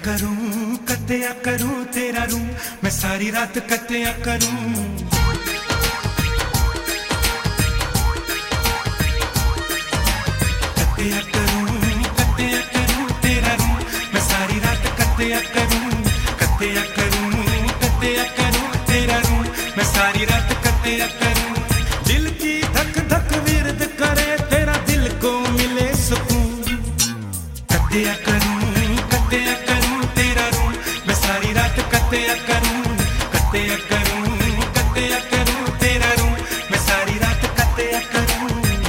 कत्या करूं तेरा रूं, मैं सारी रात कत्या करूं। कत्या करूं तेरा रूं, मैं सारी रात कत्या करूं। कत्या करूं तेरा रूं, मैं सारी रात कत्या करूं। दिल की धक धक विरद करे, तेरा दिल को मिले सुकून। कत्या करूं तेरा रूं, मैं सारी रात कत्या करूं। कत्या करूं तेरा रूं, मैं सारी रात कत्या करूं।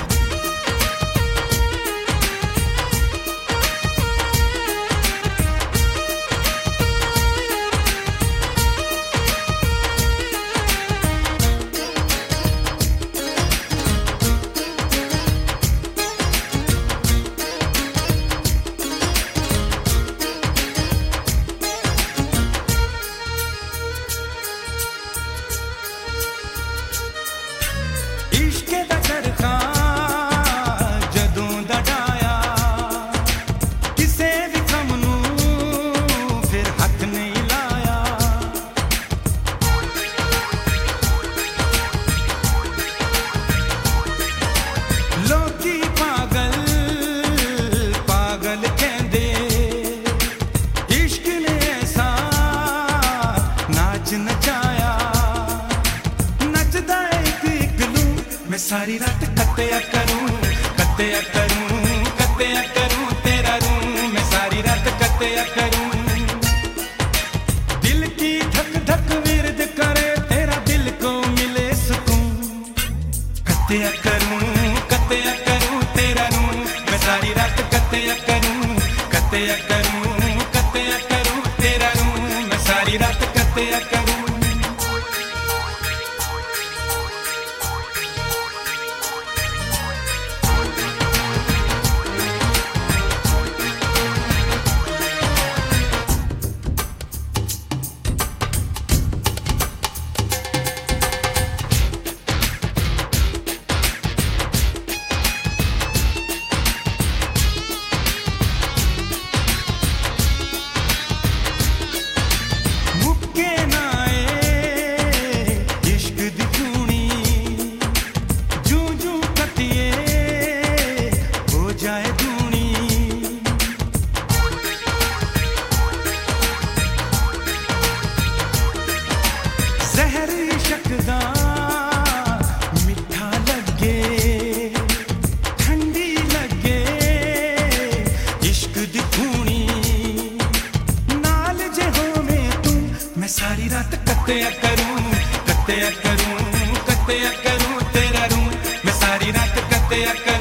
मैं सारी रात कत्या करूं तेरा रूं, मैं सारी रात कत्या करूं। दिल की धक धक विरद करे, तेरा दिल को मिले सुकून। कत्या करूं तेरा रूं, मैं सारी रात कत्या करूं। कत्या करूं तेरा रूं, मैं सारी रात कत्या करूं। मिठा लगे, ठंडी लगे, इश्क दी खूनी नाल जे होवे तू। मैं सारी रात कत्या करूं तेरा रूं, मैं सारी रात कत्या करूं।